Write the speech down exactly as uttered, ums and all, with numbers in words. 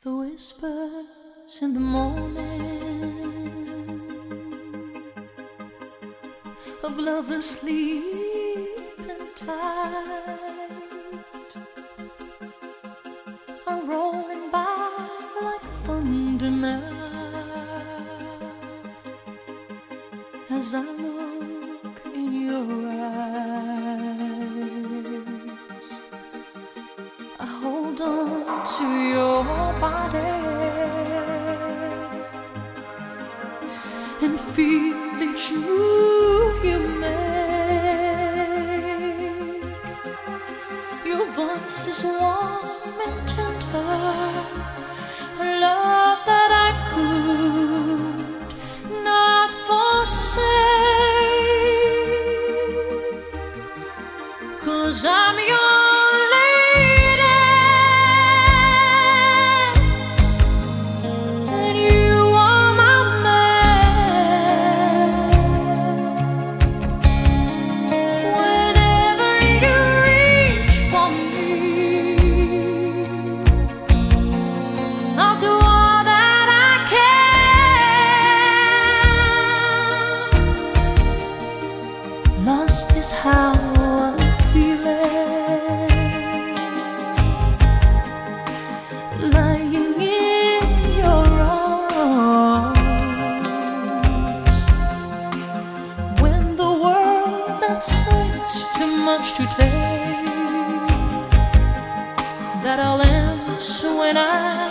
The whispers in the morning of lovers sleeping tight are rolling by like thunder now as I look in your eyes. I hold on to your body and feel each move you make. Your voice is warm and tender, a love that I could not forsake, 'cause I'm your lost is how I'm feeling, lying in your arms. When the world that says too much to take, that I'll answer when I